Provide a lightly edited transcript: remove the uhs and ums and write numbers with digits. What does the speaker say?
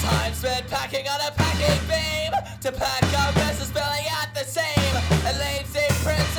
Time spent packing on a packing beam to pack up versus spelling out the same. Elaine St. Prince